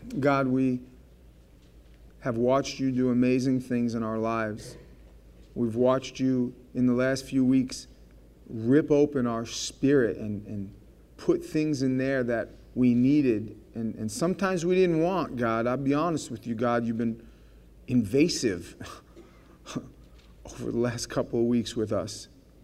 God, we have watched you do amazing things in our lives. We've watched you in the last few weeks rip open our spirit and put things in there that we needed. And sometimes we didn't want, God. I'll be honest with you, God. You've been invasive over the last couple of weeks with us.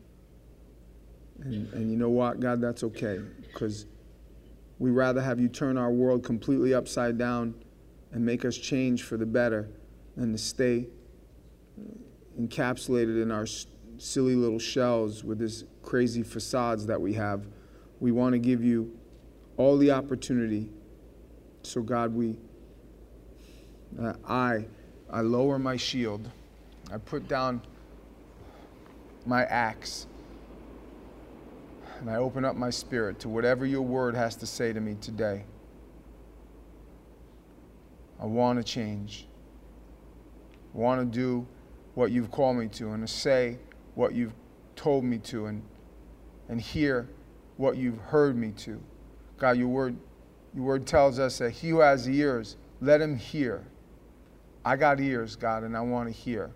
And you know what, God, that's okay. Because we'd rather have you turn our world completely upside down and make us change for the better than to stay encapsulated in our silly little shells with this crazy facades that we have. We want to give you all the opportunity. So God, I lower my shield. I put down my axe. And I open up my spirit to whatever your word has to say to me today. I want to change. I want to do what you've called me to and to say what you've told me to and hear what you've heard me to. God, your word tells us that he who has ears, let him hear. I got ears, God, and I want to hear.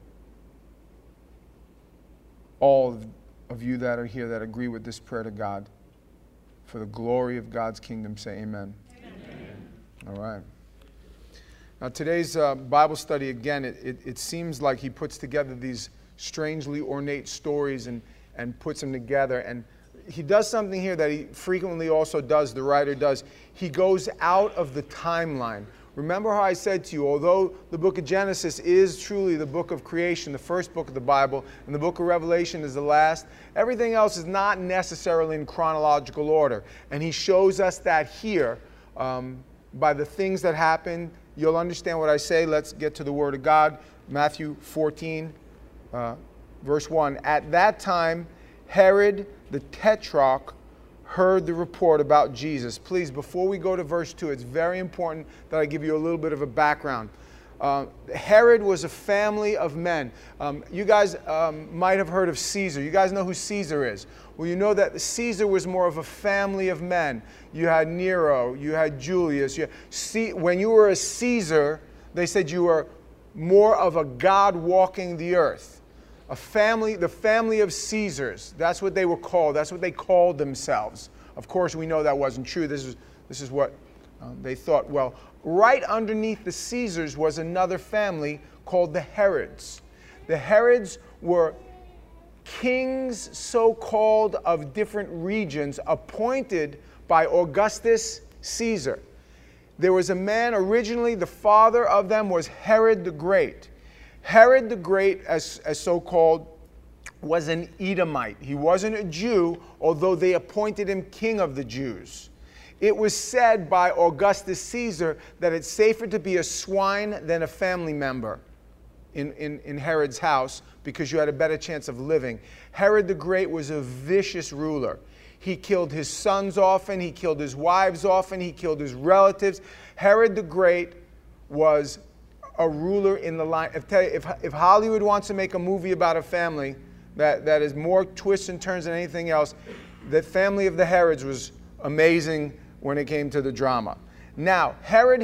All of you that are here that agree with this prayer to God, for the glory of God's kingdom, say amen. Amen. All right. Now today's Bible study, again, it seems like he puts together these strangely ornate stories and puts them together. And he does something here that he frequently also does, the writer does. He goes out of the timeline. Remember how I said to you, although the book of Genesis is truly the book of creation, the first book of the Bible, and the book of Revelation is the last, everything else is not necessarily in chronological order. And he shows us that here by the things that happen. You'll understand what I say. Let's get to the Word of God. Matthew 14, verse 1. At that time, Herod the Tetrarch heard the report about Jesus. Please, before we go to verse 2, it's very important that I give you a little bit of a background. Herod was a family of men. You guys might have heard of Caesar. You guys know who Caesar is. Well, you know that Caesar was more of a family of men. You had Nero, you had Julius. When you were a Caesar, they said you were more of a god walking the earth. A family, the family of Caesars. That's what they were called. That's what they called themselves. Of course, we know that wasn't true. This is what they thought. Well, right underneath the Caesars was another family called the Herods. The Herods were kings, so-called, of different regions appointed by Augustus Caesar. There was a man originally, the father of them was Herod the Great. Herod the Great, as so-called, was an Edomite. He wasn't a Jew, although they appointed him king of the Jews. It was said by Augustus Caesar that it's safer to be a swine than a family member in Herod's house because you had a better chance of living. Herod the Great was a vicious ruler. He killed his sons often. He killed his wives often. He killed his relatives. Herod the Great was a ruler in the line. If Hollywood wants to make a movie about a family that is more twists and turns than anything else, the family of the Herods was amazing when it came to the drama. Now, Herod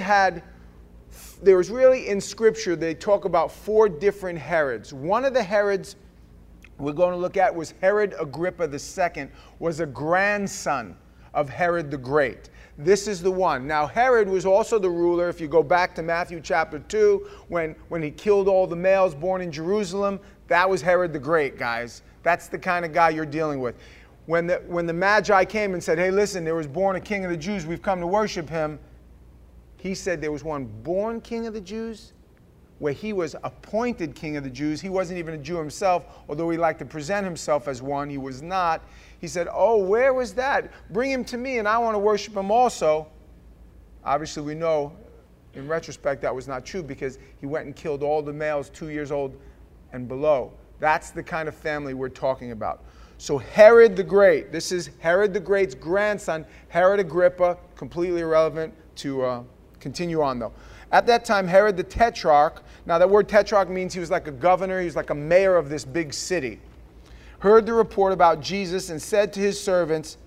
there was really in Scripture, they talk about 4 different Herods. One of the Herods we're going to look at was Herod Agrippa II, was a grandson of Herod the Great. This is the one. Now, Herod was also the ruler, if you go back to Matthew chapter 2, when he killed all the males born in Jerusalem. That was Herod the Great, guys. That's the kind of guy you're dealing with. When the Magi came and said, hey, listen, there was born a king of the Jews, we've come to worship him, he said there was one born king of the Jews, where he was appointed king of the Jews. He wasn't even a Jew himself, although he liked to present himself as one. He was not. He said, oh, where was that? Bring him to me, and I want to worship him also. Obviously, we know, in retrospect, that was not true because he went and killed all the males 2 years old and below. That's the kind of family we're talking about. So Herod the Great, this is Herod the Great's grandson, Herod Agrippa, completely irrelevant to continue on though. At that time, Herod the Tetrarch, now that word tetrarch means he was like a governor, he was like a mayor of this big city, heard the report about Jesus and said to his servants,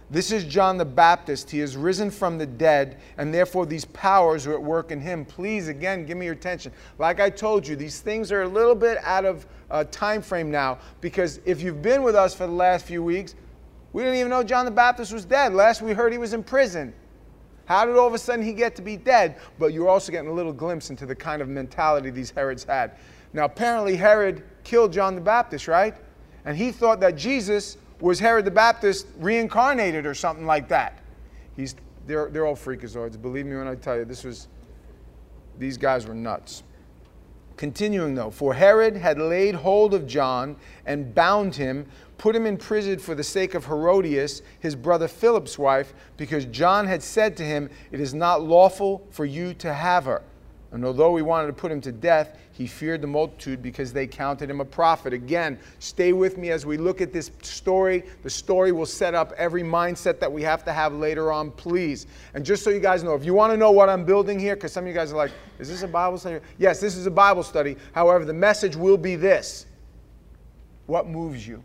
This is John the Baptist. He has risen from the dead, and therefore these powers are at work in him. Please, again, give me your attention. Like I told you, these things are a little bit out of time frame now, because if you've been with us for the last few weeks, we didn't even know John the Baptist was dead. Last we heard he was in prison. How did all of a sudden he get to be dead? But you're also getting a little glimpse into the kind of mentality these Herods had. Now, apparently Herod killed John the Baptist, right? And he thought that Jesus was Herod the Baptist reincarnated or something like that. They're all freakazoids. Believe me when I tell you, these guys were nuts. Continuing though, for Herod had laid hold of John and bound him, put him in prison for the sake of Herodias, his brother Philip's wife, because John had said to him, it is not lawful for you to have her. And although he wanted to put him to death, he feared the multitude because they counted him a prophet. Again, stay with me as we look at this story. The story will set up every mindset that we have to have later on, please. And just so you guys know, if you want to know what I'm building here, because some of you guys are like, is this a Bible study? Yes, this is a Bible study. However, the message will be this. What moves you?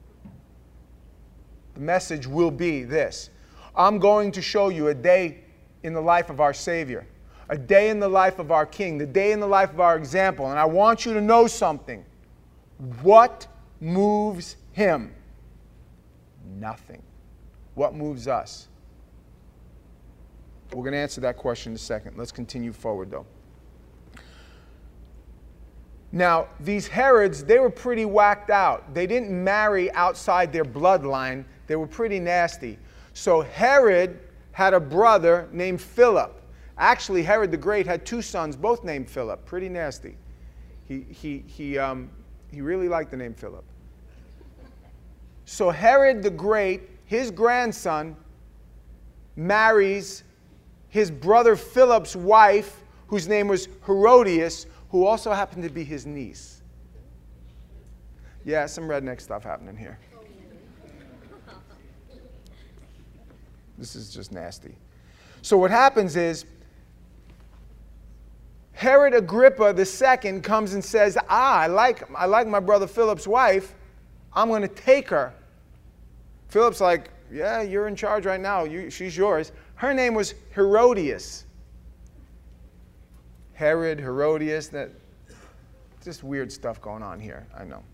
The message will be this. I'm going to show you a day in the life of our Savior. A day in the life of our King, the day in the life of our example. And I want you to know something. What moves him? Nothing. What moves us? We're going to answer that question in a second. Let's continue forward, though. Now, these Herods, they were pretty whacked out. They didn't marry outside their bloodline. They were pretty nasty. So Herod had a brother named Philip. Actually, Herod the Great had two sons, both named Philip. Pretty nasty. He really liked the name Philip. So Herod the Great, his grandson, marries his brother Philip's wife, whose name was Herodias, who also happened to be his niece. Yeah, some redneck stuff happening here. This is just nasty. So what happens is, Herod Agrippa II comes and says, I like my brother Philip's wife. I'm going to take her. Philip's like, yeah, you're in charge right now. She's yours. Her name was Herodias. Herod, Herodias, that just weird stuff going on here, I know.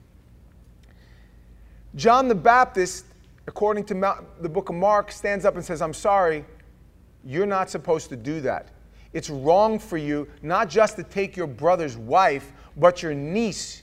John the Baptist, according to the book of Mark, stands up and says, I'm sorry, you're not supposed to do that. It's wrong for you not just to take your brother's wife, but your niece.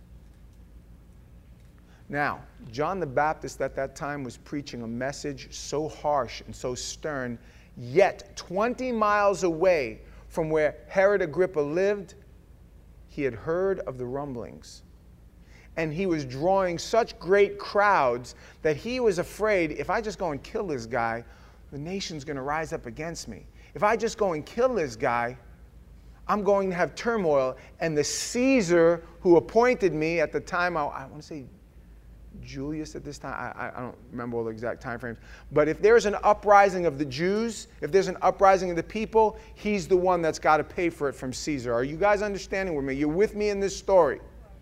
Now, John the Baptist at that time was preaching a message so harsh and so stern, yet 20 miles away from where Herod Agrippa lived, he had heard of the rumblings. And he was drawing such great crowds that he was afraid, if I just go and kill this guy, the nation's going to rise up against me. If I just go and kill this guy, I'm going to have turmoil. And the Caesar who appointed me at the time, I want to say Julius at this time, I don't remember all the exact time frames. But if there's an uprising of the Jews, if there's an uprising of the people, he's the one that's got to pay for it from Caesar. Are you guys understanding with me? You're with me in this story.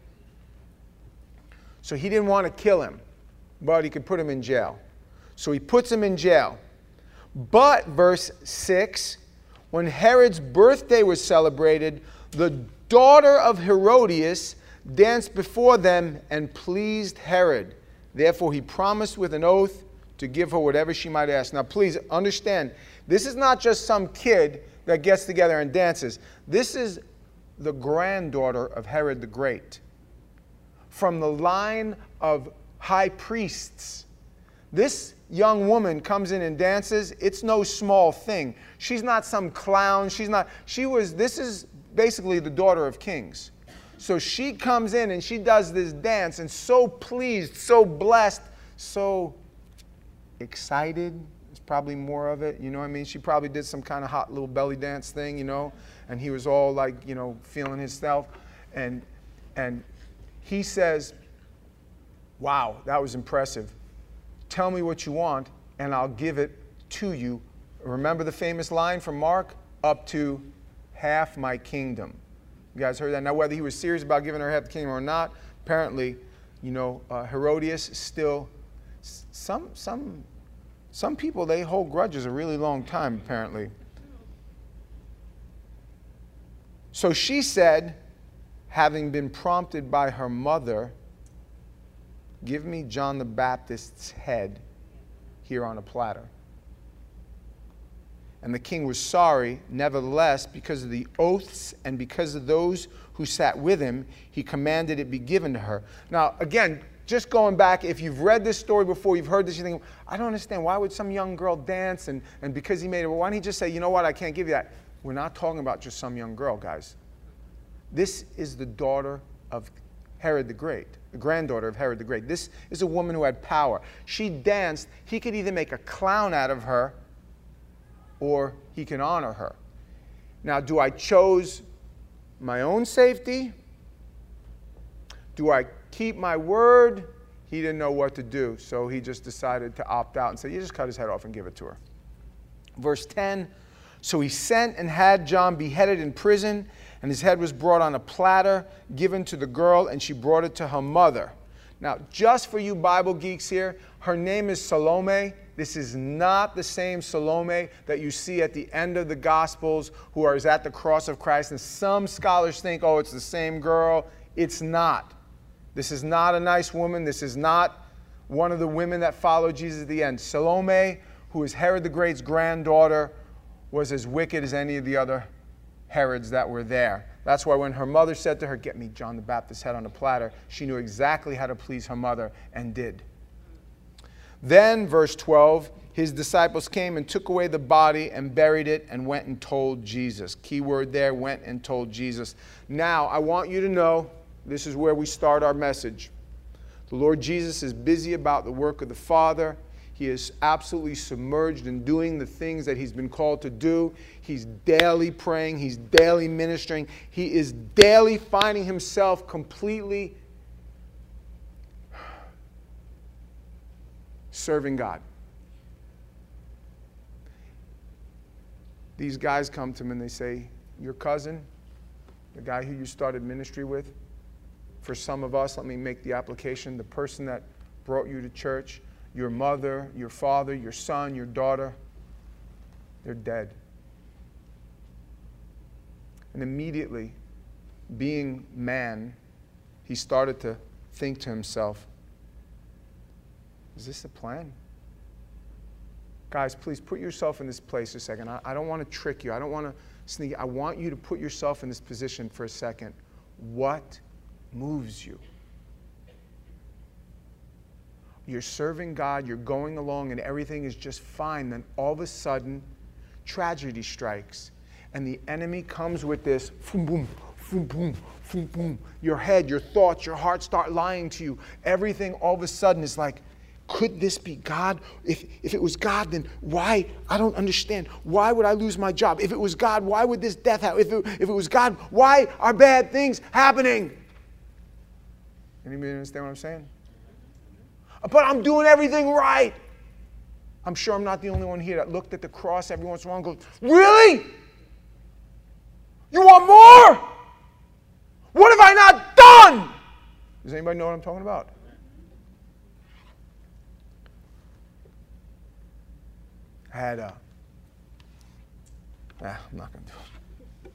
So he didn't want to kill him, but he could put him in jail. So he puts him in jail. But, verse 6, when Herod's birthday was celebrated, the daughter of Herodias danced before them and pleased Herod. Therefore, he promised with an oath to give her whatever she might ask. Now, please understand, this is not just some kid that gets together and dances. This is the granddaughter of Herod the Great, from the line of high priests. This young woman comes in and dances. It's no small thing. She's not some clown. This is basically the daughter of kings. So she comes in and she does this dance and so pleased, so blessed, so excited. It's probably more of it, you know what I mean? She probably did some kind of hot little belly dance thing, you know, and he was all like, you know, feeling himself. And he says, wow, that was impressive. Tell me what you want, and I'll give it to you. Remember the famous line from Mark? Up to half my kingdom. You guys heard that? Now, whether he was serious about giving her half the kingdom or not, apparently, you know, Herodias still, some Some people, they hold grudges a really long time, apparently. So she said, having been prompted by her mother, give me John the Baptist's head here on a platter. And the king was sorry. Nevertheless, because of the oaths and because of those who sat with him, he commanded it be given to her. Now, again, just going back, if you've read this story before, you've heard this, you think, I don't understand. Why would some young girl dance? And because he made it, well, why don't he just say, you know what, I can't give you that. We're not talking about just some young girl, guys. This is the daughter of Herod the Great, the granddaughter of Herod the Great. This is a woman who had power. She danced. He could either make a clown out of her or he can honor her. Now, do I choose my own safety? Do I keep my word? He didn't know what to do, so he just decided to opt out and say, you just cut his head off and give it to her. Verse 10, so he sent and had John beheaded in prison, and his head was brought on a platter, given to the girl, and she brought it to her mother. Now, just for you Bible geeks here, her name is Salome. This is not the same Salome that you see at the end of the Gospels who is at the cross of Christ. And some scholars think, oh, it's the same girl. It's not. This is not a nice woman. This is not one of the women that followed Jesus at the end. Salome, who is Herod the Great's granddaughter, was as wicked as any of the other Herods that were there. That's why when her mother said to her, get me John the Baptist's head on a platter, she knew exactly how to please her mother and did. Then, verse 12, his disciples came and took away the body and buried it and went and told Jesus. Key word there, went and told Jesus. Now, I want you to know, this is where we start our message. The Lord Jesus is busy about the work of the Father. He is absolutely submerged in doing the things that he's been called to do. He's daily praying. He's daily ministering. He is daily finding himself completely serving God. These guys come to him and they say, your cousin, the guy who you started ministry with, for some of us, let me make the application, the person that brought you to church, your mother, your father, your son, your daughter, they're dead. And immediately, being man, he started to think to himself, is this the plan? Guys, please put yourself in this place a second. I don't want to trick you. I don't want to sneak. I want you to put yourself in this position for a second. What moves you? You're serving God, you're going along, and everything is just fine. Then all of a sudden, tragedy strikes. And the enemy comes with this, boom, boom, boom, boom, boom, boom. Your head, your thoughts, your heart start lying to you. Everything all of a sudden is like, could this be God? If it was God, then why? I don't understand. Why would I lose my job? If it was God, why would this death happen? If it was God, why are bad things happening? Anybody understand what I'm saying? But I'm doing everything right. I'm sure I'm not the only one here that looked at the cross every once in a while and goes, really? You want more? What have I not done? Does anybody know what I'm talking about? I had I'm not going to do it.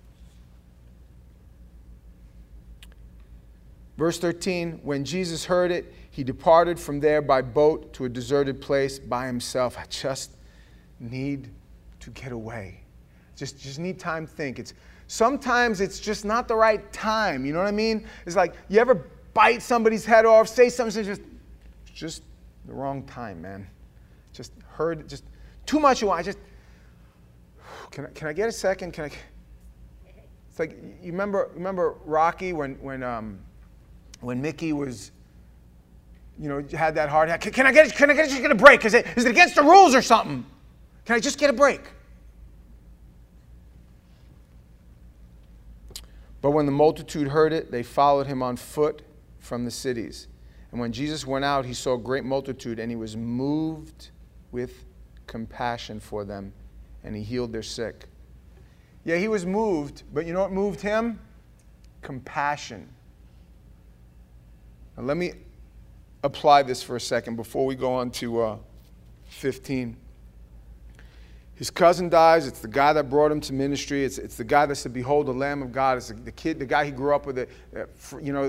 Verse 13, when Jesus heard it, he departed from there by boat to a deserted place by himself. I just need to get away. Just need time to think. Sometimes it's just not the right time. You know what I mean? It's like, you ever bite somebody's head off, say something, it's just the wrong time, man. Just too much you want. Can I get a second? It's like, you remember Rocky when Mickey was, had that heart attack. Can I just get a break? Is it against the rules or something? Can I just get a break? But when the multitude heard it, they followed him on foot from the cities. And when Jesus went out, he saw a great multitude, and he was moved with compassion for them, and he healed their sick. Yeah, he was moved, but you know what moved him? Compassion. Now let me apply this for a second before we go on to 15. His cousin dies. It's the guy that brought him to ministry. It's the guy that said, "Behold, the Lamb of God." It's the kid, the guy he grew up with. You know,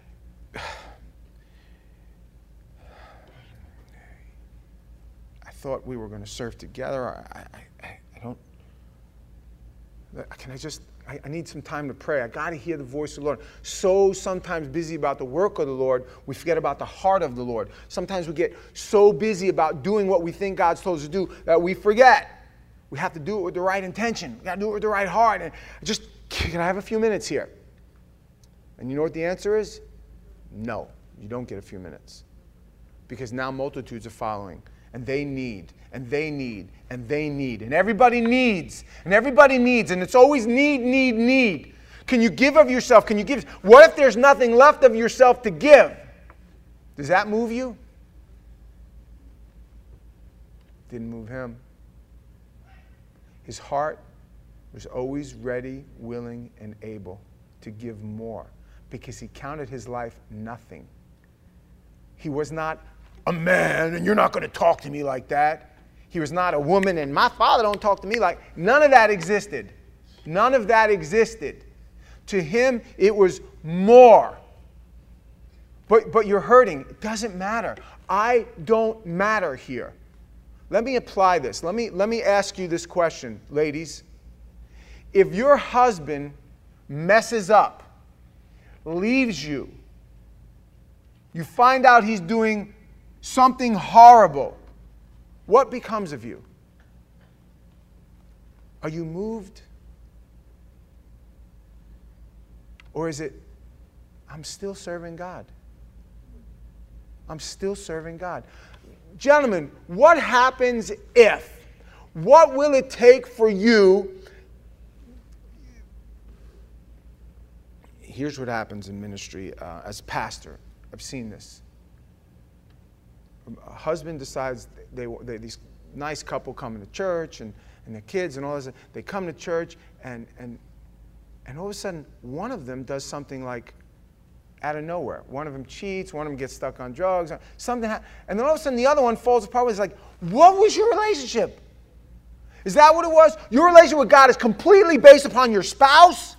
I thought we were going to serve together. I don't. Can I just? I need some time to pray. I got to hear the voice of the Lord. So sometimes busy about the work of the Lord, we forget about the heart of the Lord. Sometimes we get so busy about doing what we think God's told us to do that we forget. We have to do it with the right intention. We got to do it with the right heart. And just, can I have a few minutes here? And you know what the answer is? No, you don't get a few minutes. Because now multitudes are following. And they need, and they need, and they need. And everybody needs, and everybody needs. And it's always need. Can you give of yourself? Can you give? What if there's nothing left of yourself to give? Does that move you? Didn't move him. His heart was always ready, willing, and able to give more because he counted his life nothing. He was not a man, and you're not going to talk to me like that. He was not a woman, and my father don't talk to me like. None of that existed. None of that existed. To him, it was more. But you're hurting. It doesn't matter. I don't matter here. Let me apply this. Let me ask you this question, ladies. If your husband messes up, leaves you, you find out he's doing something horrible, what becomes of you? Are you moved? Or is it, I'm still serving God? I'm still serving God. Gentlemen, what happens if? What will it take for you? Here's what happens in ministry as a pastor. I've seen this. A husband decides these nice couple coming to church and their kids and all this. They come to church and all of a sudden one of them does something like out of nowhere. One of them cheats, one of them gets stuck on drugs, something and then all of a sudden the other one falls apart. It's like, what was your relationship? Is that what it was? Your relationship with God is completely based upon your spouse?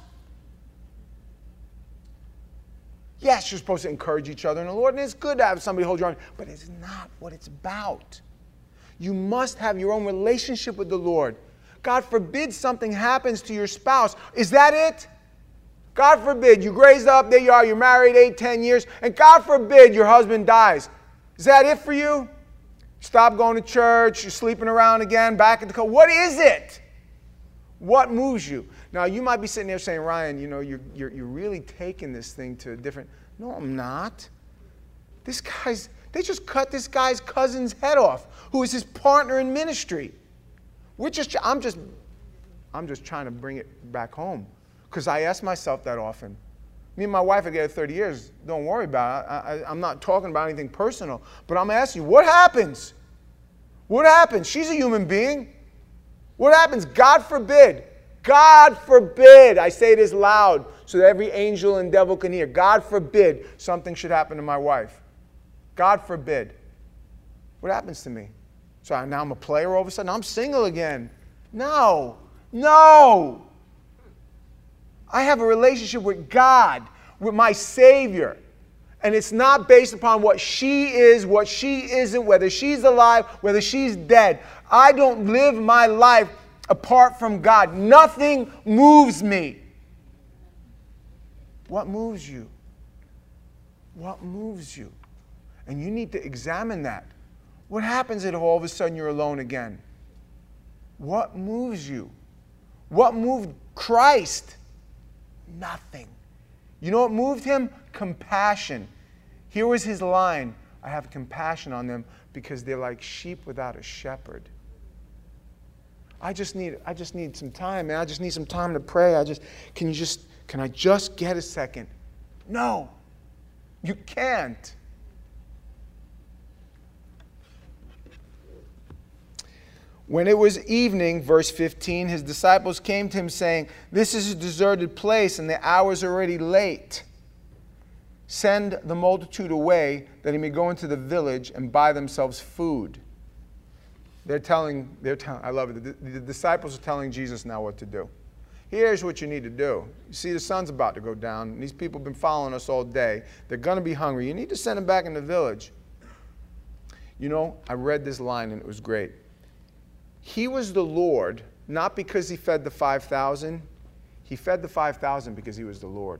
Yes, you're supposed to encourage each other in the Lord, and it's good to have somebody hold your arm, but it's not what it's about. You must have your own relationship with the Lord. God forbid something happens to your spouse. Is that it? God forbid, you raised up, there you are, you're married 8, 10 years, and God forbid your husband dies. Is that it for you? Stop going to church, you're sleeping around again, back at the car. What is it? What moves you? Now, you might be sitting there saying, Ryan, you know, you're really taking this thing to a different... No, I'm not. They just cut this guy's cousin's head off, who is his partner in ministry. I'm just trying to bring it back home. Because I ask myself that often. Me and my wife are together 30 years. Don't worry about it. I'm not talking about anything personal. But I'm asking you, what happens? What happens? She's a human being. What happens? God forbid. God forbid. I say this loud so that every angel and devil can hear. God forbid something should happen to my wife. God forbid. What happens to me? So now I'm a player all of a sudden? I'm single again. No. No. I have a relationship with God, with my Savior. And it's not based upon what she is, what she isn't, whether she's alive, whether she's dead. I don't live my life apart from God. Nothing moves me. What moves you? What moves you? And you need to examine that. What happens if all of a sudden you're alone again? What moves you? What moved Christ? Nothing. You know what moved him? Compassion. Here was his line. I have compassion on them because they're like sheep without a shepherd. I just need some time, man. I just need some time to pray. Can I just get a second? No. You can't. When it was evening, verse 15, his disciples came to him saying, "This is a deserted place and the hour is already late. Send the multitude away that he may go into the village and buy themselves food." I love it. The disciples are telling Jesus now what to do. Here's what you need to do. You see, the sun's about to go down, and these people have been following us all day. They're going to be hungry. You need to send them back in the village. You know, I read this line, and it was great. He was the Lord, not because he fed the 5,000. He fed the 5,000 because he was the Lord.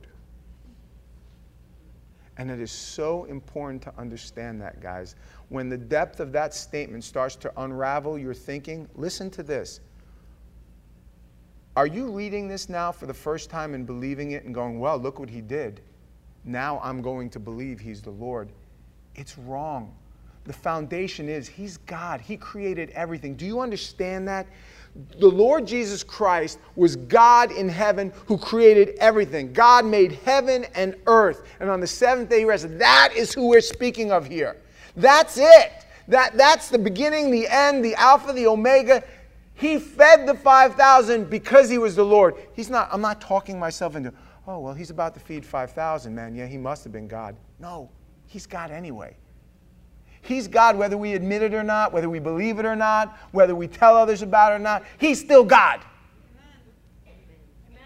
And it is so important to understand that, guys. When the depth of that statement starts to unravel your thinking, listen to this. Are you reading this now for the first time and believing it and going, well, look what he did. Now I'm going to believe he's the Lord. It's wrong. The foundation is he's God. He created everything. Do you understand that? The Lord Jesus Christ was God in heaven who created everything. God made heaven and earth. And on the seventh day he rested. That is who we're speaking of here. That's it. That's the beginning, the end, the Alpha, the Omega. He fed the 5,000 because he was the Lord. I'm not talking myself into, oh, well, he's about to feed 5,000, man. Yeah, he must have been God. No, he's God anyway. He's God whether we admit it or not, whether we believe it or not, whether we tell others about it or not. He's still God. Amen.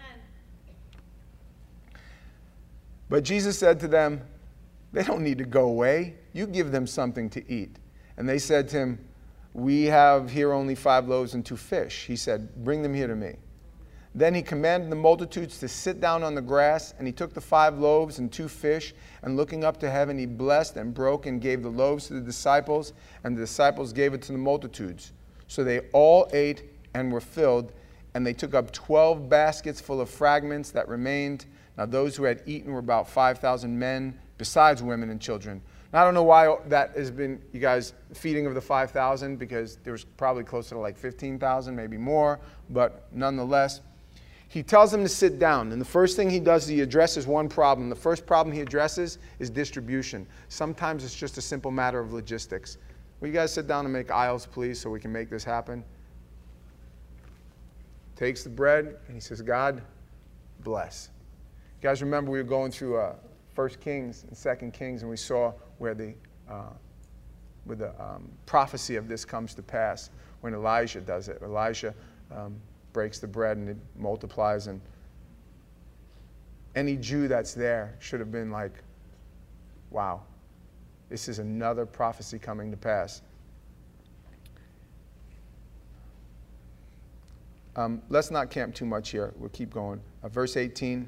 But Jesus said to them, they don't need to go away. You give them something to eat. And they said to him, we have here only 5 loaves and 2 fish. He said, bring them here to me. Then he commanded the multitudes to sit down on the grass, and he took the 5 loaves and 2 fish, and looking up to heaven, he blessed and broke and gave the loaves to the disciples, and the disciples gave it to the multitudes. So they all ate and were filled, and they took up 12 baskets full of fragments that remained. Now those who had eaten were about 5,000 men, besides women and children. Now, I don't know why that has been, you guys, feeding of the 5,000, because there was probably closer to like 15,000, maybe more, but nonetheless. He tells them to sit down, and the first thing he does is he addresses one problem. The first problem he addresses is distribution. Sometimes it's just a simple matter of logistics. Will you guys sit down and make aisles, please, so we can make this happen? Takes the bread, and he says, God, bless. You guys remember we were going through 1 Kings and 2 Kings, and we saw where the prophecy of this comes to pass when Elijah does it. Elijah breaks the bread and it multiplies, and any Jew that's there should have been like, wow, this is another prophecy coming to pass. Let's not camp too much here. We'll keep going. Verse 18,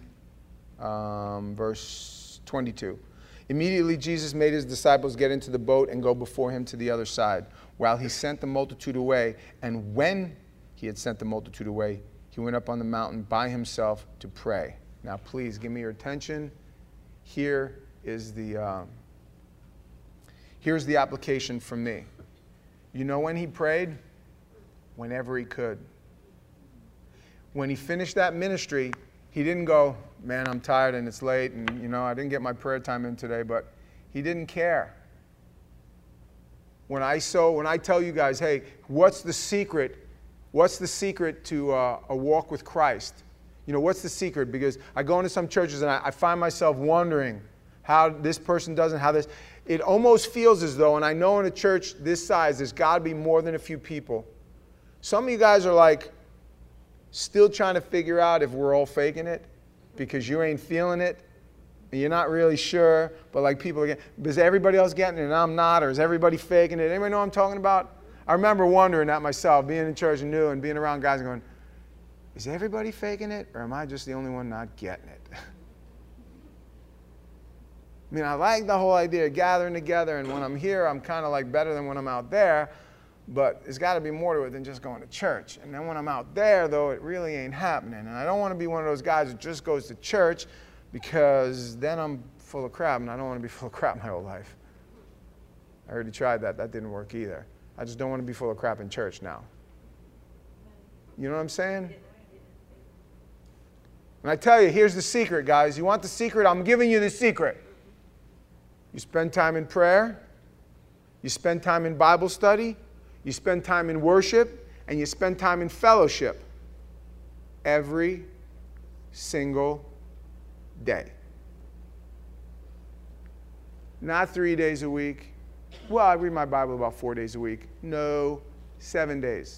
verse 22. Immediately Jesus made his disciples get into the boat and go before him to the other side, while he sent the multitude away. And when he had sent the multitude away, he went up on the mountain by himself to pray. Now, please give me your attention. Here's the application from me. You know when he prayed? Whenever he could. When he finished that ministry, he didn't go, man, I'm tired and it's late, and I didn't get my prayer time in today, but he didn't care. When I tell you guys, hey, what's the secret? What's the secret to a walk with Christ? What's the secret? Because I go into some churches and I find myself wondering how this person does and how this. It almost feels as though, and I know in a church this size, there's got to be more than a few people. Some of you guys are like still trying to figure out if we're all faking it because you ain't feeling it. And you're not really sure, but like people are getting, is everybody else getting it and I'm not, or is everybody faking it? Anybody know what I'm talking about? I remember wondering that myself, being in church and new and being around guys and going, is everybody faking it, or am I just the only one not getting it? I mean, I like the whole idea of gathering together, and when I'm here, I'm kind of like better than when I'm out there, but there's got to be more to it than just going to church. And then when I'm out there, though, it really ain't happening. And I don't want to be one of those guys who just goes to church because then I'm full of crap, and I don't want to be full of crap my whole life. I already tried that. That didn't work either. I just don't want to be full of crap in church now. You know what I'm saying? And I tell you, here's the secret, guys. You want the secret? I'm giving you the secret. You spend time in prayer. You spend time in Bible study. You spend time in worship. And you spend time in fellowship every single day. Not 3 days a week. Well, I read my Bible about 4 days a week. No, 7 days.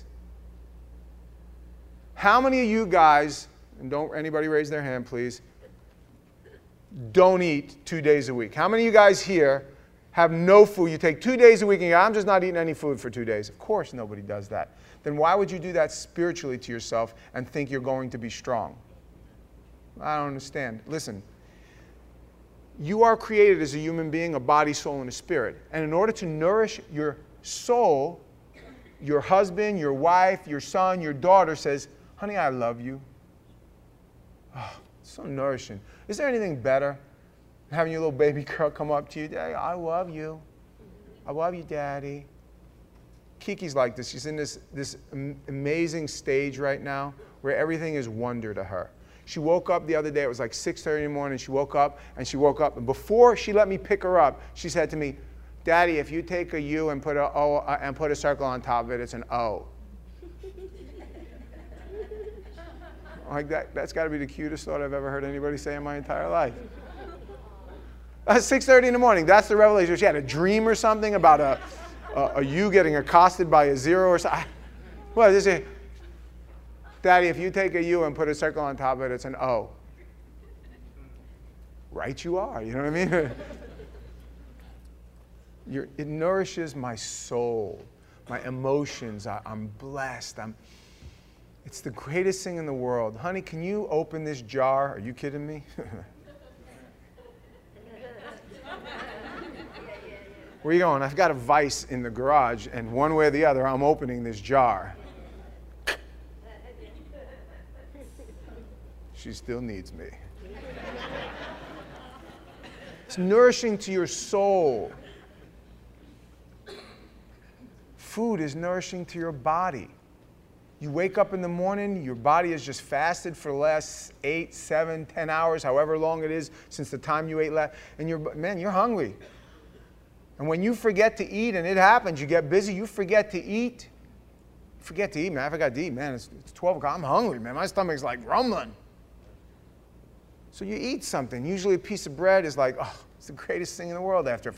How many of you guys, and don't anybody raise their hand, please, don't eat 2 days a week? How many of you guys here have no food? You take 2 days a week and you go, I'm just not eating any food for 2 days. Of course nobody does that. Then why would you do that spiritually to yourself and think you're going to be strong? I don't understand. Listen, you are created as a human being, a body, soul, and a spirit. And in order to nourish your soul, your husband, your wife, your son, your daughter says, honey, I love you. Oh, it's so nourishing. Is there anything better than having your little baby girl come up to you? Daddy, I love you. I love you, Daddy. Kiki's like this. She's in this amazing stage right now where everything is wonder to her. She woke up the other day, it was like 6:30 in the morning, she woke up, and before she let me pick her up, she said to me, Daddy, if you take a U and put a O and put a circle on top of it, it's an O. Like that's got to be the cutest thought I've ever heard anybody say in my entire life. That's 6:30 in the morning. That's the revelation. She had a dream or something about a U getting accosted by a zero or something. What is it? Daddy, if you take a U and put a circle on top of it, it's an O. Right you are, you know what I mean? It nourishes my soul, my emotions. I'm blessed. It's the greatest thing in the world. Honey, can you open this jar? Are you kidding me? Where are you going? I've got a vice in the garage, and one way or the other, I'm opening this jar. She still needs me. It's nourishing to your soul. Food is nourishing to your body. You wake up in the morning, your body has just fasted for the last 8, 7, 10 hours, however long it is since the time you ate last, and you're hungry. And when you forget to eat, and it happens, you get busy, you forget to eat. Forget to eat, man. I forgot to eat, man. It's 12 o'clock. I'm hungry, man. My stomach's like rumbling. So you eat something. Usually a piece of bread is like, oh, it's the greatest thing in the world after.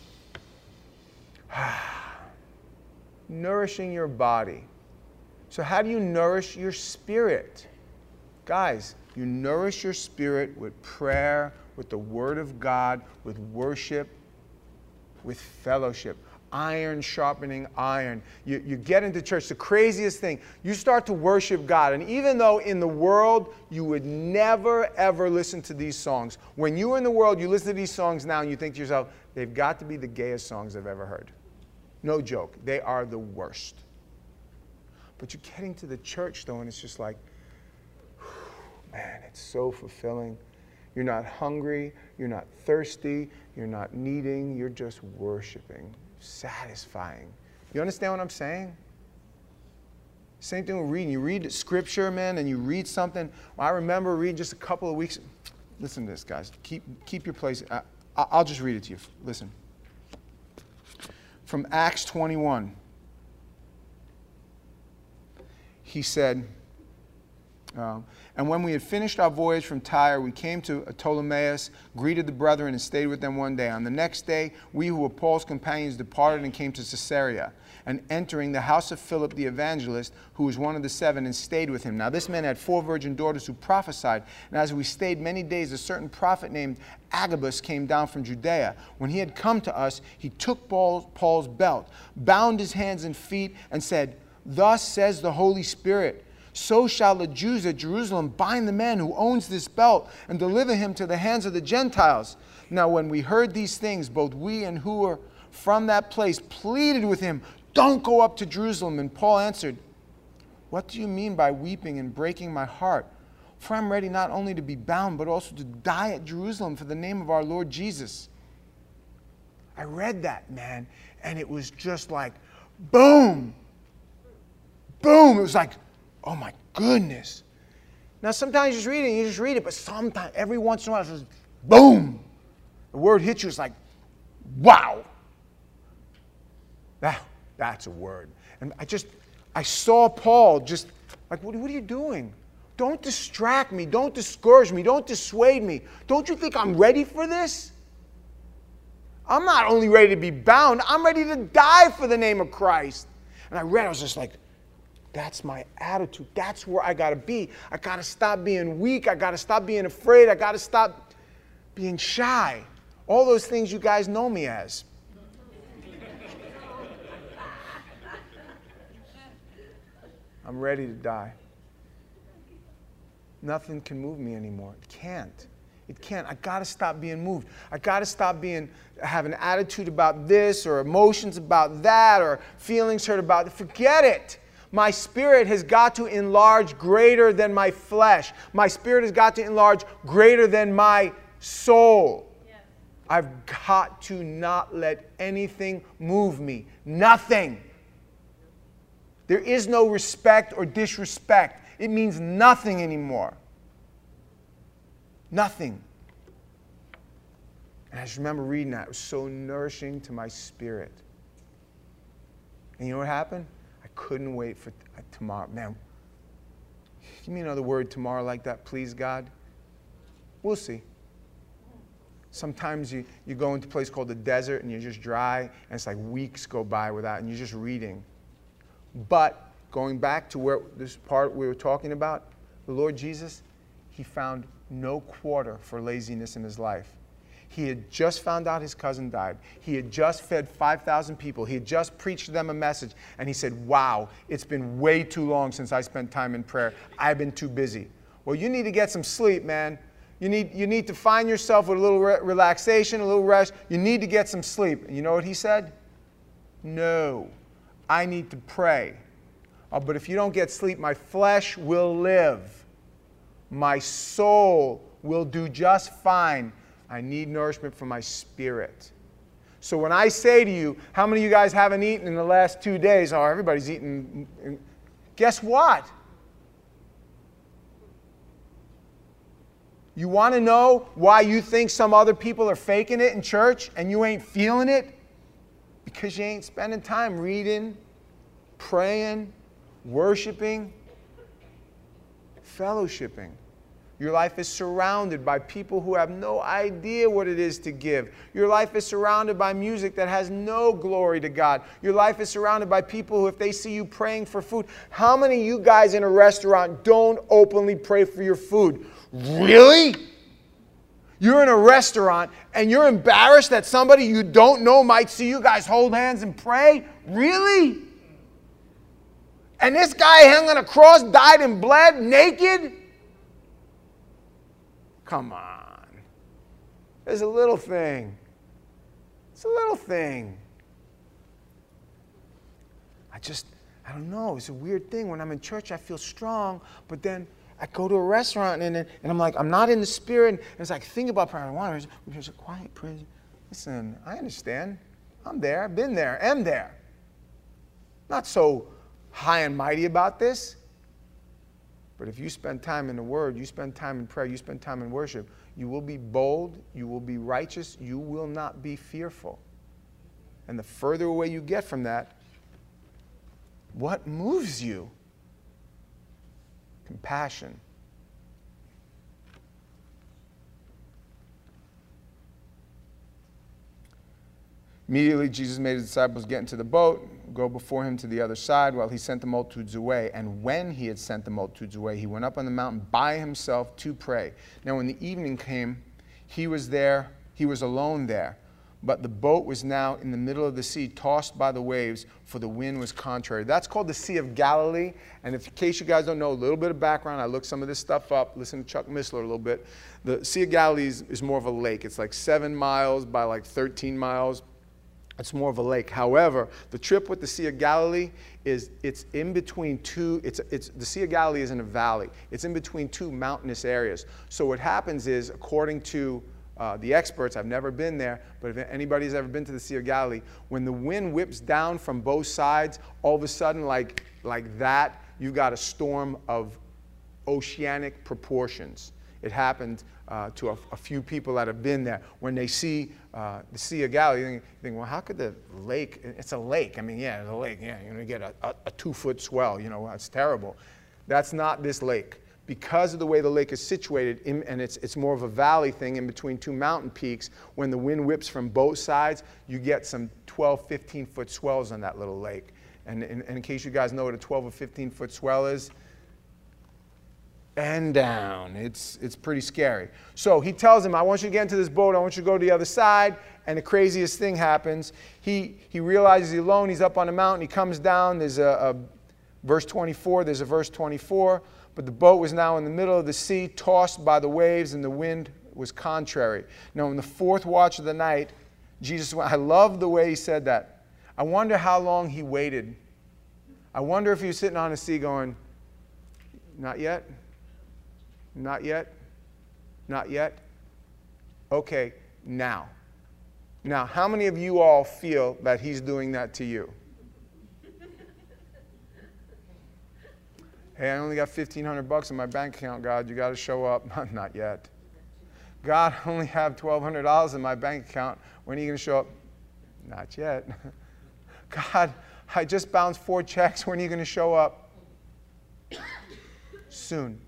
Nourishing your body. So how do you nourish your spirit? Guys, you nourish your spirit with prayer, with the Word of God, with worship, with fellowship. Iron sharpening iron. You get into church. The craziest thing, you start to worship God. And even though in the world you would never, ever listen to these songs, when you were in the world, you listen to these songs now and you think to yourself, they've got to be the gayest songs I've ever heard. No joke. They are the worst. But you're getting to the church, though, and it's just like, man, it's so fulfilling. You're not hungry. You're not thirsty. You're not needing. You're just worshiping. Satisfying. You understand what I'm saying? Same thing with reading. You read scripture, man, and you read something. Well, I remember reading just a couple of weeks. Listen to this, guys. Keep your place. I'll just read it to you. Listen. From Acts 21. He said, and when we had finished our voyage from Tyre, we came to Ptolemais, greeted the brethren, and stayed with them one day. On the next day, we who were Paul's companions departed and came to Caesarea, and entering the house of Philip the evangelist, who was one of the 7, and stayed with him. Now this man had 4 virgin daughters who prophesied, and as we stayed many days, a certain prophet named Agabus came down from Judea. When he had come to us, he took Paul's belt, bound his hands and feet, and said, Thus says the Holy Spirit, so shall the Jews at Jerusalem bind the man who owns this belt and deliver him to the hands of the Gentiles. Now when we heard these things, both we and who were from that place pleaded with him, don't go up to Jerusalem. And Paul answered, what do you mean by weeping and breaking my heart? For I'm ready not only to be bound, but also to die at Jerusalem for the name of our Lord Jesus. I read that, man, and it was just like, boom. Boom. It was like, oh my goodness. Now sometimes you just read it, but sometimes, every once in a while, it's just boom. The word hits you, it's like, wow. That's a word. And I saw Paul just like, what are you doing? Don't distract me. Don't discourage me. Don't dissuade me. Don't you think I'm ready for this? I'm not only ready to be bound, I'm ready to die for the name of Christ. And I read, I was just like, that's my attitude. That's where I got to be. I got to stop being weak. I got to stop being afraid. I got to stop being shy. All those things you guys know me as. I'm ready to die. Nothing can move me anymore. It can't. It can't. I got to stop being moved. I got to stop having an attitude about this or emotions about that or feelings hurt about it. Forget it. My spirit has got to enlarge greater than my flesh. My spirit has got to enlarge greater than my soul. Yes. I've got to not let anything move me. Nothing. There is no respect or disrespect. It means nothing anymore. Nothing. And I just remember reading that. It was so nourishing to my spirit. And you know what happened? I couldn't wait for tomorrow. Man, give me another word tomorrow like that, please, God. We'll see. Sometimes you go into a place called the desert and you're just dry, and it's like weeks go by without, and you're just reading. But going back to where this part we were talking about, the Lord Jesus, he found no quarter for laziness in his life. He had just found out his cousin died. He had just fed 5,000 people. He had just preached to them a message. And he said, wow, it's been way too long since I spent time in prayer. I've been too busy. Well, you need to get some sleep, man. You need to find yourself with a little relaxation, a little rest. You need to get some sleep. And you know what he said? No, I need to pray. Oh, but if you don't get sleep, my flesh will live. My soul will do just fine. I need nourishment for my spirit. So when I say to you, how many of you guys haven't eaten in the last 2 days? Oh, everybody's eaten. Guess what? You want to know why you think some other people are faking it in church and you ain't feeling it? Because you ain't spending time reading, praying, worshiping, fellowshipping. Your life is surrounded by people who have no idea what it is to give. Your life is surrounded by music that has no glory to God. Your life is surrounded by people who, if they see you praying for food, how many of you guys in a restaurant don't openly pray for your food? Really? You're in a restaurant and you're embarrassed that somebody you don't know might see you guys hold hands and pray? Really? And this guy hung on a cross, died and bled, naked? Come on. It's a little thing. It's a little thing. I don't know. It's a weird thing. When I'm in church, I feel strong, but then I go to a restaurant and I'm like, I'm not in the spirit. And it's like, think about prayer. I want to just a quiet prayer. Listen, I understand. I'm there. I've been there. Am there. Not so high and mighty about this. But if you spend time in the Word, you spend time in prayer, you spend time in worship, you will be bold, you will be righteous, you will not be fearful. And the further away you get from that, what moves you? Compassion. Immediately, Jesus made his disciples get into the boat, go before him to the other side while he sent the multitudes away. And when he had sent the multitudes away, he went up on the mountain by himself to pray. Now, when the evening came, he was alone there. But the boat was now in the middle of the sea, tossed by the waves, for the wind was contrary. That's called the Sea of Galilee. And in case you guys don't know, a little bit of background, I looked some of this stuff up, listened to Chuck Missler a little bit. The Sea of Galilee is more of a lake. It's like 7 miles by like 13 miles. It's more of a lake. However, the trip with the Sea of Galilee it's in between two. The Sea of Galilee is in a valley. It's in between two mountainous areas. So what happens is, according to the experts, I've never been there, but if anybody's ever been to the Sea of Galilee, when the wind whips down from both sides, all of a sudden, like that, you got a storm of oceanic proportions. It happened to a few people that have been there. When they see the Sea of Galilee, you think, well, how could the lake, it's a lake. I mean, yeah, it's a lake. Yeah, you're going to get a 2-foot swell. You know, it's terrible. That's not this lake. Because of the way the lake is situated, and it's more of a valley thing in between two mountain peaks, when the wind whips from both sides, you get some 12, 15-foot swells on that little lake. And in case you guys know what a 12 or 15-foot swell is, and down. It's pretty scary. So he tells him, I want you to get into this boat. I want you to go to the other side. And the craziest thing happens. He realizes he's alone. He's up on the mountain. He comes down. There's a verse 24. There's a verse 24. But the boat was now in the middle of the sea, tossed by the waves, and the wind was contrary. Now, in the fourth watch of the night, Jesus went. I love the way he said that. I wonder how long he waited. I wonder if he was sitting on the sea going, not yet, not yet, not yet. Okay, now. Now, how many of you all feel that he's doing that to you? Hey, I only got $1,500 in my bank account, God. You got to show up. Not yet. God, I only have $1,200 in my bank account. When are you going to show up? Not yet. God, I just bounced 4 checks. When are you going to show up? Soon.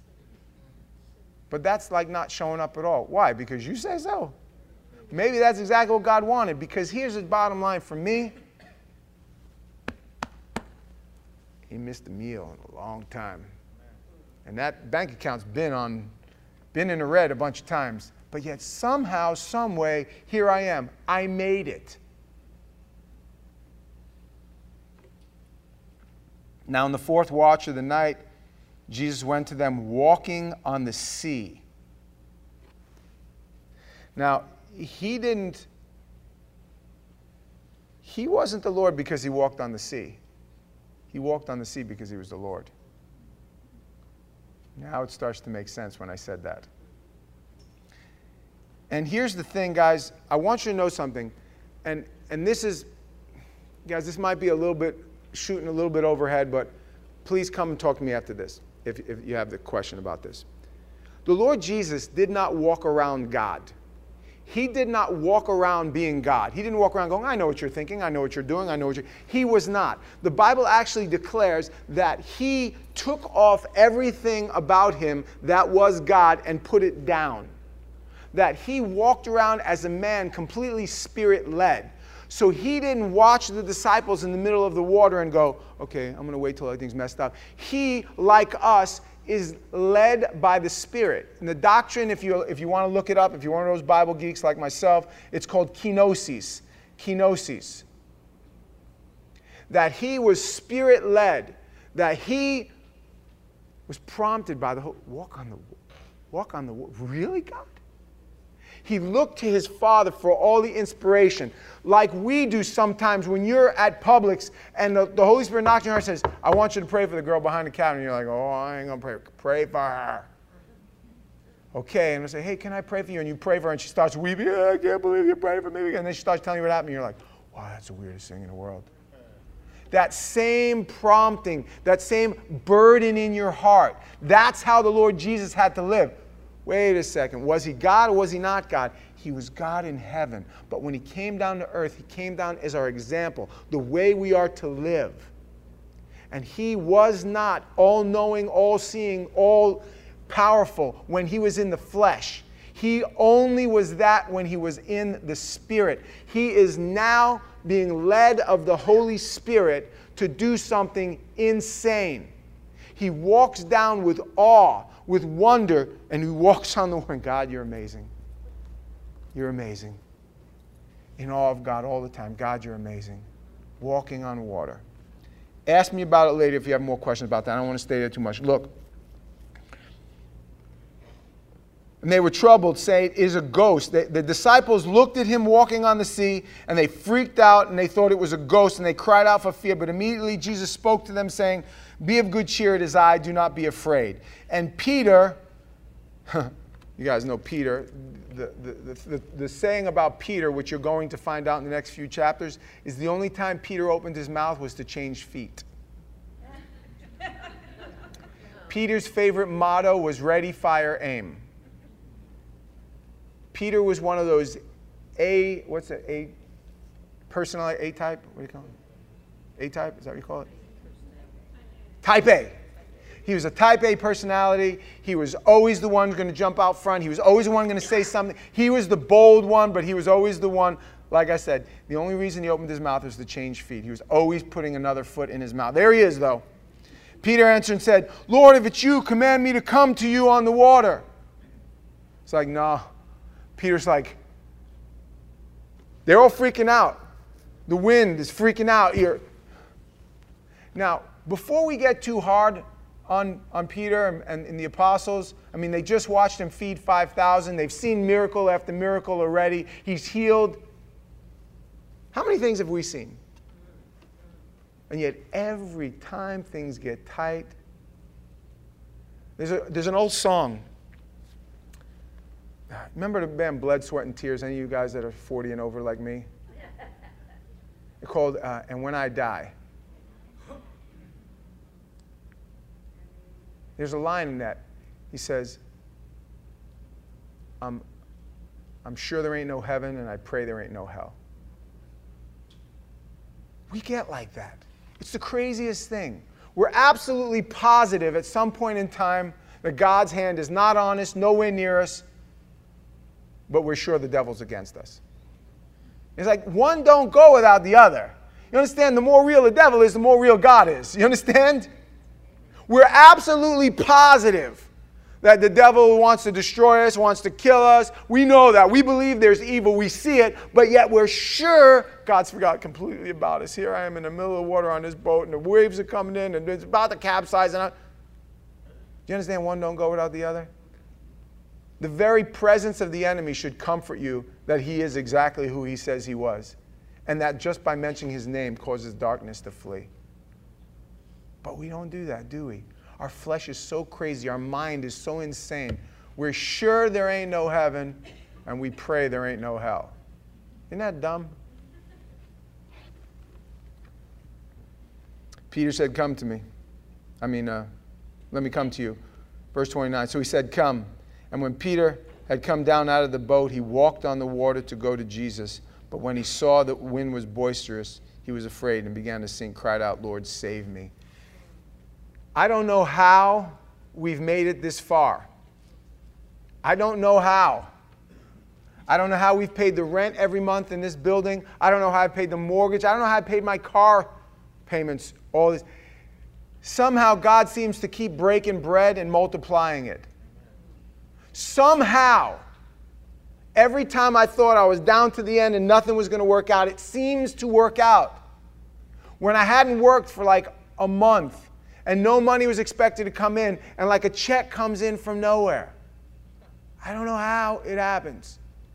But that's like not showing up at all. Why? Because you say so. Maybe that's exactly what God wanted. Because here's the bottom line for me. He missed a meal in a long time. And that bank account's been in the red a bunch of times. But yet somehow, some way, here I am. I made it. Now in the fourth watch of the night, Jesus went to them walking on the sea. Now, he wasn't the Lord because he walked on the sea. He walked on the sea because he was the Lord. Now it starts to make sense when I said that. And here's the thing, guys. I want you to know something. And this is, guys, this might be a little bit, shooting a little bit overhead, but please come and talk to me after this if you have the question about this. The Lord Jesus did not walk around God. He did not walk around being God. He didn't walk around going, I know what you're thinking, I know what you're doing, I know what you're... He was not. The Bible actually declares that he took off everything about him that was God and put it down. That he walked around as a man completely spirit-led. So he didn't watch the disciples in the middle of the water and go, okay, I'm going to wait till everything's messed up. He, like us, is led by the Spirit. And the doctrine, if you want to look it up, if you're one of those Bible geeks like myself, it's called kenosis. Kenosis. That he was Spirit-led. That he was prompted by the walk on the water. Really, God? He looked to his Father for all the inspiration, like we do sometimes when you're at Publix and the Holy Spirit knocks on your heart and says, I want you to pray for the girl behind the counter. And you're like, oh, I ain't going to pray. Pray for her. Okay, and I say, hey, can I pray for you? And you pray for her, and she starts weeping. I can't believe you prayed for me. And then she starts telling you what happened. And you're like, wow, that's the weirdest thing in the world. That same prompting, that same burden in your heart, that's how the Lord Jesus had to live. Wait a second. Was he God or was he not God? He was God in heaven. But when he came down to earth, he came down as our example, the way we are to live. And he was not all-knowing, all-seeing, all-powerful when he was in the flesh. He only was that when he was in the Spirit. He is now being led of the Holy Spirit to do something insane. He walks down with awe, with wonder, and he walks on the water. God, you're amazing. You're amazing. In awe of God all the time. God, you're amazing. Walking on water. Ask me about it later if you have more questions about that. I don't want to stay there too much. Look. And they were troubled, saying, it is a ghost. The disciples looked at him walking on the sea, and they freaked out, and they thought it was a ghost, and they cried out for fear. But immediately Jesus spoke to them, saying, be of good cheer, it is I, do not be afraid. And Peter, you guys know Peter, the saying about Peter, which you're going to find out in the next few chapters, is the only time Peter opened his mouth was to change feet. Peter's favorite motto was ready, fire, aim. Peter was one of those personality, A-type? What do you call it? A-type? Is that what you call it? Type A. He was a type A personality. He was always the one going to jump out front. He was always the one going to say something. He was the bold one, but he was always the one like I said, the only reason he opened his mouth was to change feet. He was always putting another foot in his mouth. There he is, though. Peter answered and said, Lord, if it's you, command me to come to you on the water. It's like, no. Peter's like, they're all freaking out. The wind is freaking out here. Now, before we get too hard on Peter and the apostles, I mean, they just watched him feed 5,000. They've seen miracle after miracle already. He's healed. How many things have we seen? And yet, every time things get tight, there's an old song. Remember the band Blood, Sweat, and Tears? Any of you guys that are 40 and over like me? It's called And When I Die. There's a line in that. He says, I'm sure there ain't no heaven, and I pray there ain't no hell. We get like that. It's the craziest thing. We're absolutely positive at some point in time that God's hand is not on us, nowhere near us, but we're sure the devil's against us. It's like one don't go without the other. You understand? The more real the devil is, the more real God is. You understand? We're absolutely positive that the devil wants to destroy us, wants to kill us. We know that. We believe there's evil. We see it. But yet we're sure God's forgot completely about us. Here I am in the middle of the water on this boat, and the waves are coming in, and it's about to capsize. Do you understand? One don't go without the other. The very presence of the enemy should comfort you that he is exactly who he says he was, and that just by mentioning his name causes darkness to flee. But we don't do that, do we? Our flesh is so crazy. Our mind is so insane. We're sure there ain't no heaven, and we pray there ain't no hell. Isn't that dumb? Peter said, come to me. Let me come to you. Verse 29. So he said, come. And when Peter had come down out of the boat, he walked on the water to go to Jesus. But when he saw that the wind was boisterous, he was afraid and began to sink, cried out, Lord, save me. I don't know how we've made it this far. I don't know how. I don't know how we've paid the rent every month in this building. I don't know how I paid the mortgage. I don't know how I paid my car payments, all this. Somehow God seems to keep breaking bread and multiplying it. Somehow, every time I thought I was down to the end and nothing was going to work out, it seems to work out. When I hadn't worked for like a month, and no money was expected to come in, and like a check comes in from nowhere. I don't know how it happens.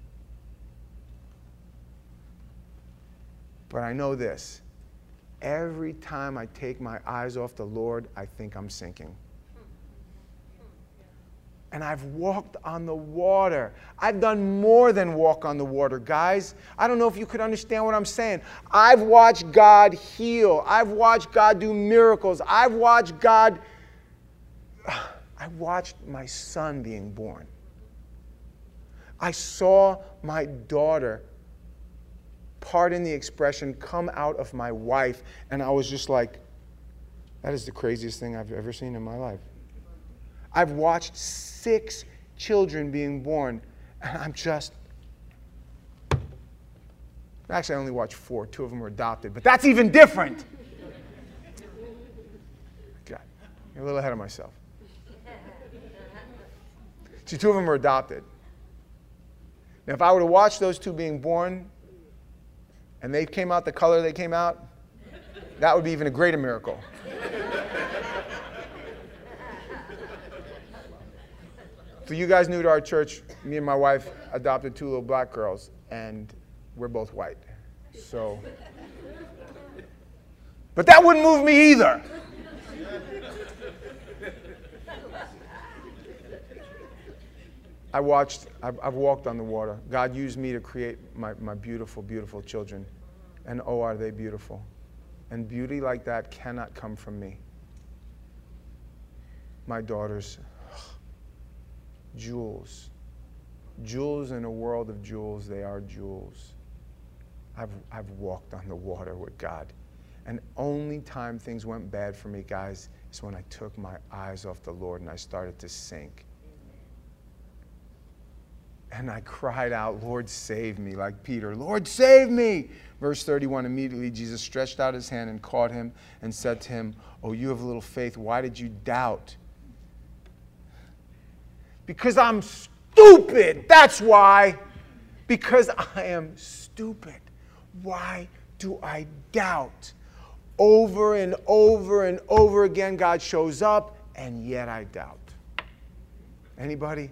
But I know this. Every time I take my eyes off the Lord, I think I'm sinking. And I've walked on the water. I've done more than walk on the water, guys. I don't know if you could understand what I'm saying. I've watched God heal. I've watched God do miracles. I watched my son being born. I saw my daughter, pardon the expression, come out of my wife, and I was just like, that is the craziest thing I've ever seen in my life. I've watched 6 children being born, and I'm just... Actually, I only watched 4. 2 of them were adopted, but that's even different. God, you're a little ahead of myself. See, 2 of them were adopted. Now, if I were to watch those 2 being born, and they came out the color they came out, that would be even a greater miracle. For you guys new to our church, me and my wife adopted 2 little black girls, and we're both white. So, but that wouldn't move me either. I've walked on the water. God used me to create my beautiful, beautiful children. And oh, are they beautiful. And beauty like that cannot come from me. My daughters, jewels. Jewels in a world of jewels, they are jewels. I've walked on the water with God. And only time things went bad for me, guys, is when I took my eyes off the Lord and I started to sink. And I cried out, Lord, save me, like Peter. Lord, save me. Verse 31, immediately Jesus stretched out his hand and caught him and said to him, oh, you have little faith. Why did you doubt? Because I'm stupid. That's why. Because I am stupid. Why do I doubt? Over and over and over again, God shows up, and yet I doubt. Anybody?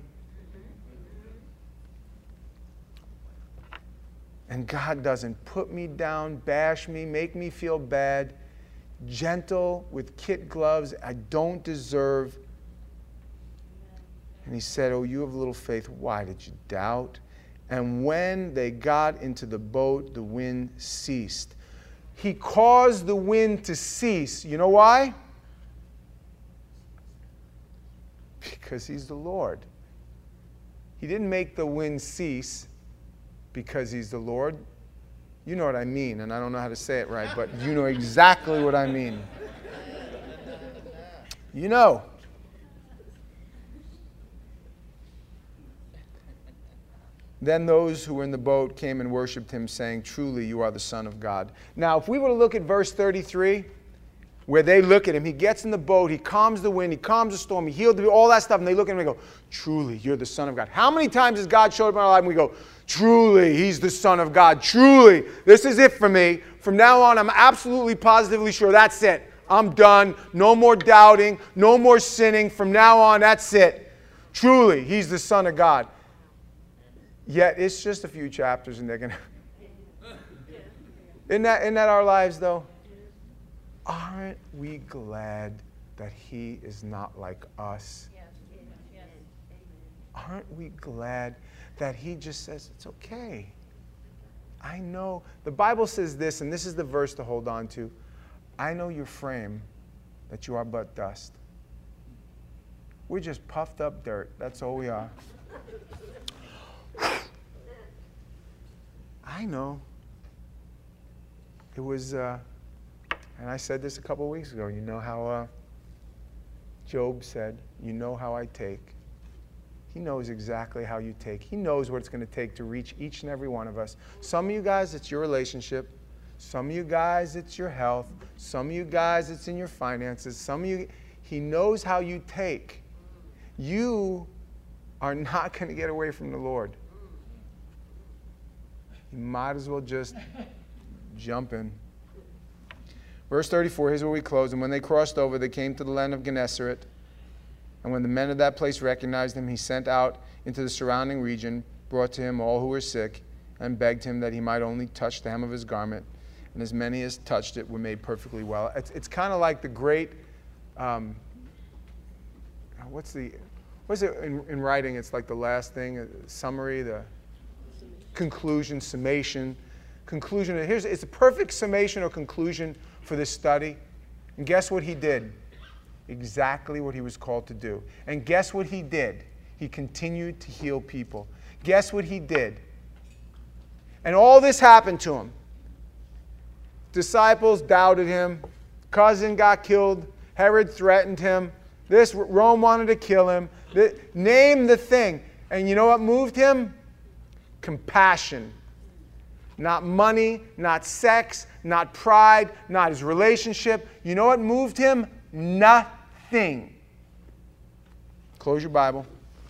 And God doesn't put me down, bash me, make me feel bad, gentle with kid gloves I don't deserve. And he said, oh, you have little faith. Why did you doubt? And when they got into the boat, the wind ceased. He caused the wind to cease. You know why? Because he's the Lord. He didn't make the wind cease because he's the Lord. You know what I mean, and I don't know how to say it right, but you know exactly what I mean. You know. Then those who were in the boat came and worshipped him, saying, truly, you are the Son of God. Now, if we were to look at verse 33, where they look at him, he gets in the boat, he calms the wind, he calms the storm, he healed all that stuff, and they look at him and go, truly, you're the Son of God. How many times has God showed up in our life and we go, truly, he's the Son of God. Truly, this is it for me. From now on, I'm absolutely positively sure that's it. I'm done. No more doubting. No more sinning. From now on, that's it. Truly, he's the Son of God. Yet, it's just a few chapters and they're going to... Isn't that our lives, though? Aren't we glad that he is not like us? Aren't we glad that he just says, it's okay. I know. The Bible says this, and this is the verse to hold on to. I know your frame, that you are but dust. We're just puffed up dirt. That's all we are. I know. It was, and I said this a couple of weeks ago, you know how Job said, you know how I take. He knows exactly how you take. He knows what it's going to take to reach each and every one of us. Some of you guys, it's your relationship. Some of you guys, it's your health. Some of you guys, it's in your finances. Some of you, he knows how you take. You are not going to get away from the Lord. You might as well just jump in. Verse 34, here's where we close. And when they crossed over, they came to the land of Gennesaret. And when the men of that place recognized him, he sent out into the surrounding region, brought to him all who were sick, and begged him that he might only touch the hem of his garment. And as many as touched it were made perfectly well. It's kind of like the great, what's it in writing? It's like the last thing, summary, the conclusion, summation. Conclusion. It's a perfect summation or conclusion for this study. And guess what he did? Exactly what he was called to do. And guess what he did? He continued to heal people. Guess what he did? And all this happened to him. Disciples doubted him. Cousin got killed. Herod threatened him. Rome wanted to kill him. Name the thing. And you know what moved him? Compassion. Not money, not sex, not pride, not his relationship. You know what moved him? Nothing. Close your Bible.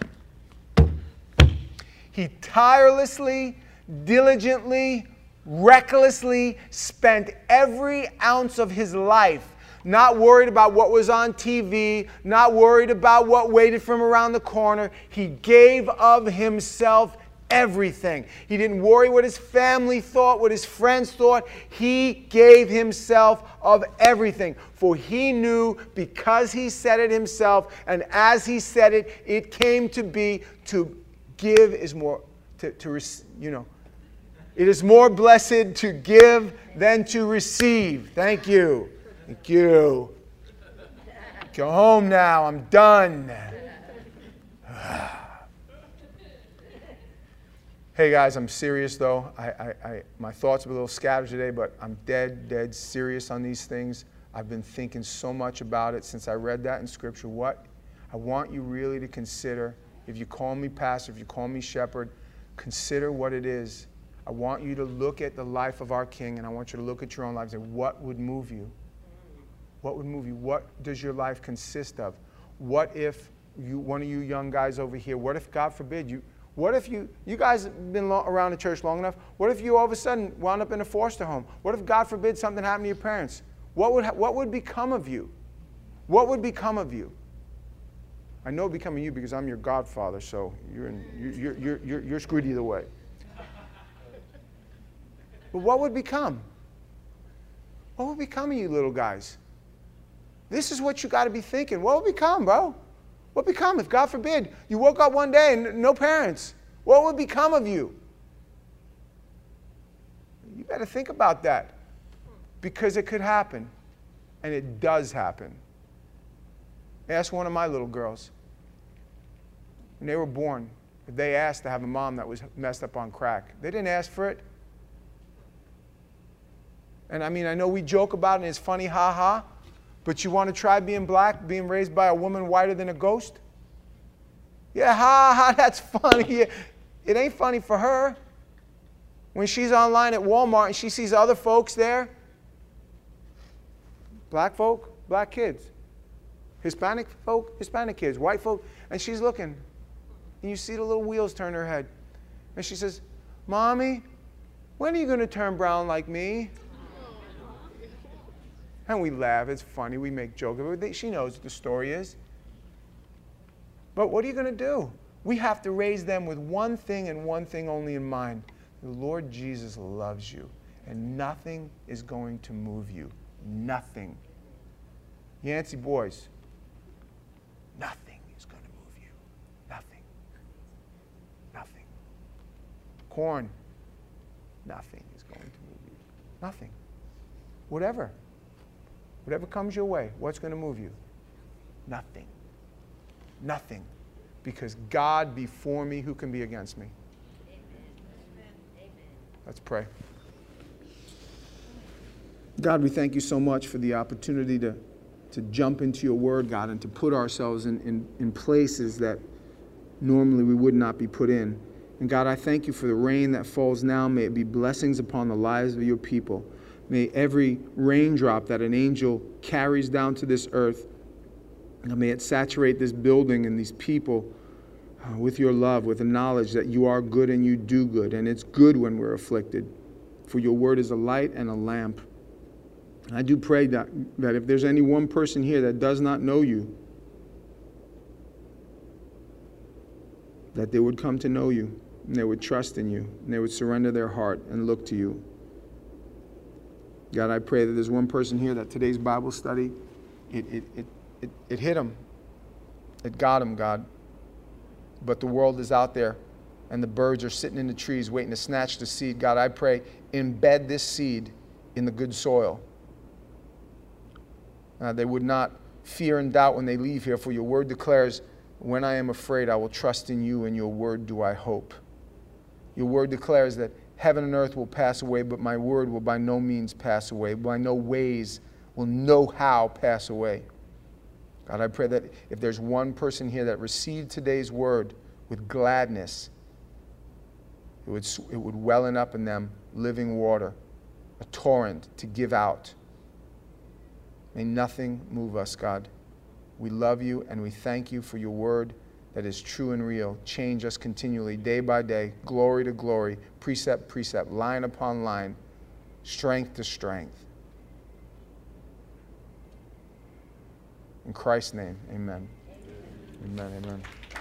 He tirelessly, diligently, recklessly spent every ounce of his life not worried about what was on TV, not worried about what waited for him around the corner. He gave of himself everything. He didn't worry what his family thought, what his friends thought. He gave himself of everything. For he knew, because he said it himself, and as he said it, it came to be, to give is more, you know. It is more blessed to give than to receive. Thank you. Thank you. Go home now. I'm done. Hey guys, I'm serious though. My thoughts are a little scattered today, but I'm dead serious on these things. I've been thinking so much about it since I read that in Scripture. What I want you really to consider if you call me pastor, if you call me shepherd, consider what it is. I want you to look at the life of our King, and I want you to look at your own lives and say, what would move you? What would move you? What does your life consist of? What if one of you young guys over here, what if, God forbid, what if you guys have been around the church long enough, what if you all of a sudden wound up in a foster home? What if, God forbid, something happened to your parents? What would become of you? What would become of you? I know becoming you because I'm your godfather, so you're screwed either way. But what would become? What would become of you little guys? This is what you got to be thinking. What would become, bro? What would become if, God forbid, you woke up one day and no parents? What would become of you? You better think about that, because it could happen, and it does happen. Ask one of my little girls. When they were born, they asked to have a mom that was messed up on crack. They didn't ask for it. And I mean, I know we joke about it and it's funny, ha-ha, but you want to try being black, being raised by a woman whiter than a ghost? Yeah, ha-ha, that's funny. It ain't funny for her. When she's online at Walmart and she sees other folks there, black folk, black kids, Hispanic folk, Hispanic kids, white folk, and she's looking, and you see the little wheels turn her head. And she says, Mommy, when are you going to turn brown like me? And we laugh. It's funny. We make jokes. She knows what the story is. But what are you going to do? We have to raise them with one thing and one thing only in mind. The Lord Jesus loves you, and nothing is going to move you. Nothing. Yancey boys, nothing is going to move you. Nothing. Nothing. Corn, nothing is going to move you. Nothing. Whatever. Whatever comes your way, what's going to move you? Nothing. Nothing. Because God before me, who can be against me? Amen. Let's pray. God, we thank you so much for the opportunity to jump into your word, God, and to put ourselves in places that normally we would not be put in. And God, I thank you for the rain that falls now. May it be blessings upon the lives of your people. May every raindrop that an angel carries down to this earth, may it saturate this building and these people with your love, with the knowledge that you are good and you do good. And it's good when we're afflicted. For your word is a light and a lamp. I do pray that if there's any one person here that does not know you, that they would come to know you, and they would trust in you, and they would surrender their heart and look to you. God, I pray that there's one person here that today's Bible study, it hit them. It got them, God. But the world is out there, and the birds are sitting in the trees waiting to snatch the seed. God, I pray, embed this seed in the good soil. They would not fear and doubt when they leave here, for your word declares, when I am afraid, I will trust in you, and your word do I hope. Your word declares that heaven and earth will pass away, but my word will by no means pass away. By no ways will no how pass away. God, I pray that if there's one person here that received today's word with gladness, it would wellen up in them living water, a torrent to give out. May nothing move us, God. We love you and we thank you for your word that is true and real. Change us continually, day by day, glory to glory, precept, precept, line upon line, strength to strength. In Christ's name, amen. Amen, amen.